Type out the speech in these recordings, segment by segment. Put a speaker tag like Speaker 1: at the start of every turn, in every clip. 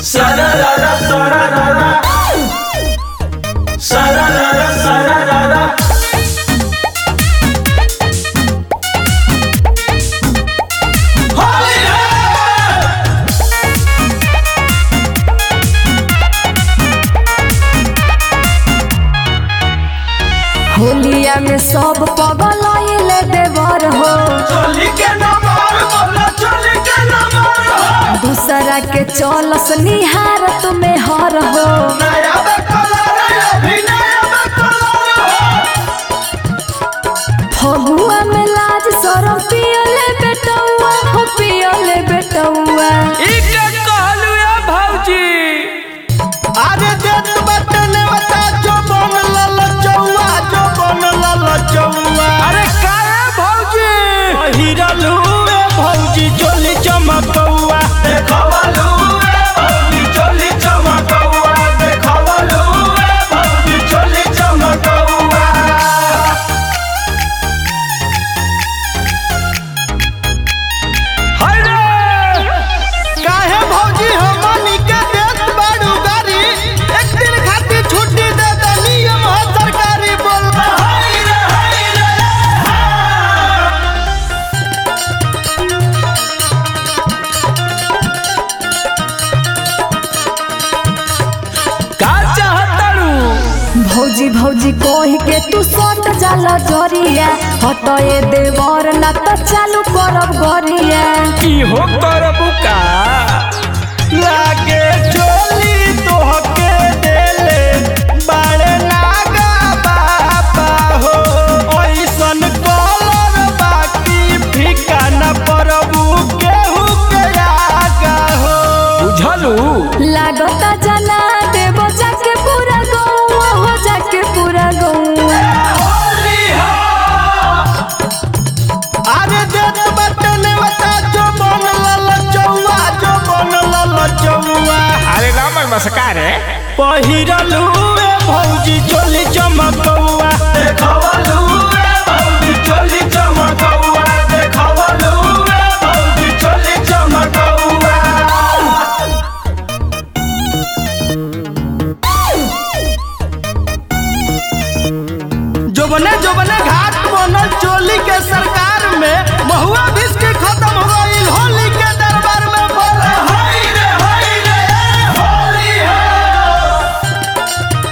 Speaker 1: Sararara, sararara. Sararara, sararara.
Speaker 2: होलिया में सब पगल आइले देवर हो,
Speaker 1: चोली के नंबर बोला, चोली के नंबर हो।
Speaker 2: दूसरा के चलस निहारत में हर हो।
Speaker 1: नया कलर अभी नया कलर
Speaker 2: फगुआ में लाज शरम पियले बेटौआ हो, पियले बेटौआ।
Speaker 3: इके कहलू ए भौजी
Speaker 1: अरे देत बटने बता जो बन लल चौआ, जो बन लल चौआ।
Speaker 3: अरे काहे भौजी
Speaker 1: हिरलू ए भौजी चोली चमकौआ, देखवलू ए भौजी चोली चमकौआ, देखवलू ए भौजी चोली चमकौआ।
Speaker 3: हाय रे
Speaker 1: काहे भौजी हमनी के देत बाड़ू गारी, एक दिन खातिर छुट्टी दे दे, नियम है सरकारी। बोल हाय रे हाय रे
Speaker 3: का चाहताड़ू
Speaker 2: भौजी भौजी कह के तू सट जाला जरिया, हटए देवर ना तो चालू करब गरिया।
Speaker 3: की हो करबू का
Speaker 1: लागे चोली तोहके देले बाड़े नागा बाबा हो, ऐसन कलर बाकी फीका न परबू केहू के आगा हो।
Speaker 3: बुझलू
Speaker 2: लागता जना देव जाके पूरा गौआ हो, जाके पूरा गौआ।
Speaker 1: अरे देत बटने बता जो बन लल चौआ, जो बन लल चौआ।
Speaker 3: अरे राम नमस्कार है
Speaker 1: पहिरलू ए भौजी चोली चमकौआ, देखवलू ए भौजी चोली चमकौआ, देखवलू ए भौजी चोली चमकौआ। जोबने जोबने घाट बनल चोली के सरकार में, महुआ विस्क खत्म हो गईल होली के दरबार में। बोले हाय रे होली है।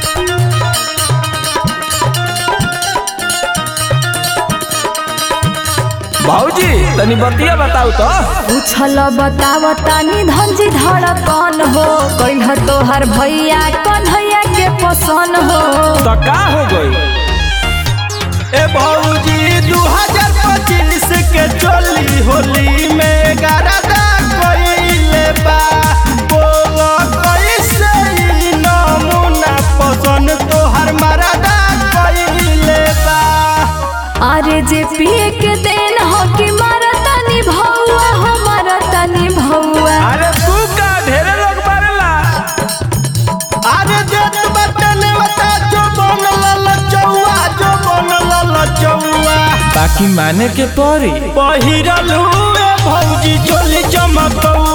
Speaker 3: भौजी तनी बतिया बताऊ तो
Speaker 2: पूछल बतावतानी धनजी धड़कन हो, कइह तोहर भैया कन्हैया के पसन हो।
Speaker 3: तो का हो गई
Speaker 1: ए भौजी 2025 के चोली होली में गरदा कइले बा, बोलो कैसे ई नमूना पसंद तोहर मरदा कइले बा।
Speaker 2: अरे जे पिए के देन हो कि मारतानी भौआ हो, मारतानी भौआ।
Speaker 3: अरे तू का ढेरे लोग बारेला
Speaker 1: अरे देत बटने बता जो बन लल चौआ, जो बन लल चौआ।
Speaker 3: बाकी माने के पड़ी
Speaker 1: पहिरलू ए भौजी चोली चमकौआ,